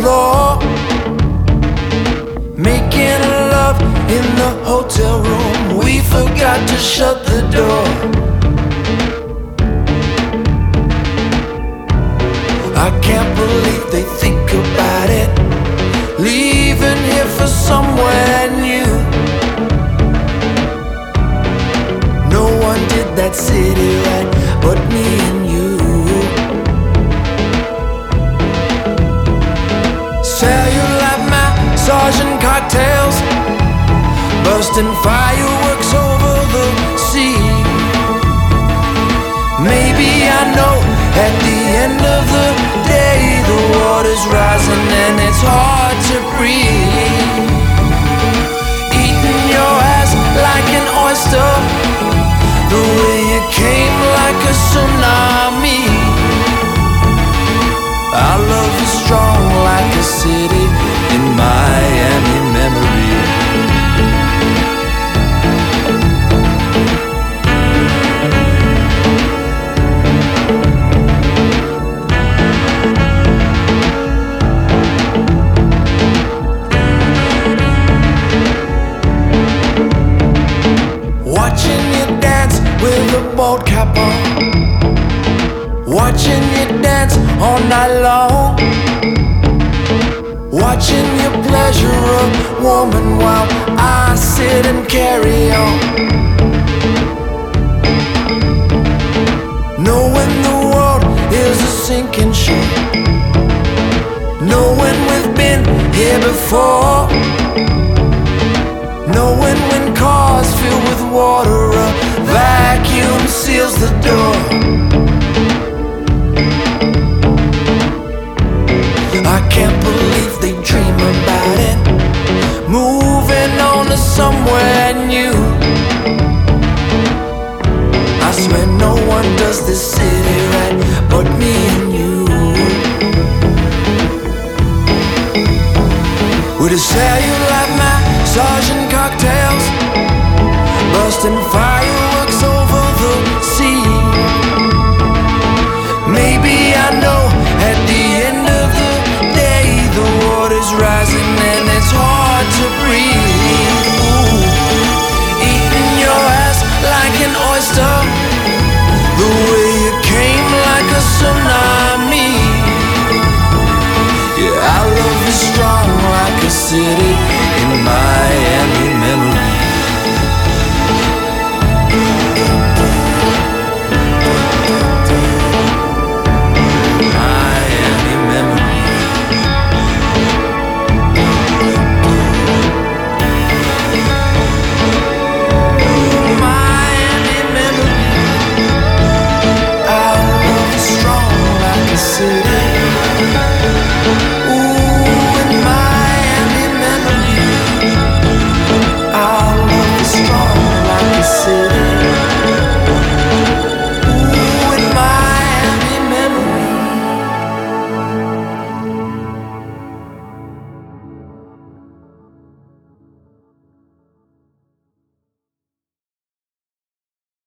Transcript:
floor, making love in the hotel room. We forgot to shut the door. I can't believe they think about it, leaving here for somewhere new. No one did that city right but me and you. Cellular massage and cocktails, bursting fireworks over the sea. Maybe I know at the end of the day the water's rising and it's hard to breathe. Eating your ass like an oyster, the way you came like a tsunami. Our love is strong like a city in Miami memory. Watching you dance with a bald cap on, watching you dance all night long, watching you pleasure a woman while I sit and carry on. Knowing the world is a sinking ship, knowing we've been here before, knowing when cars fill with water, a vacuum seals the door.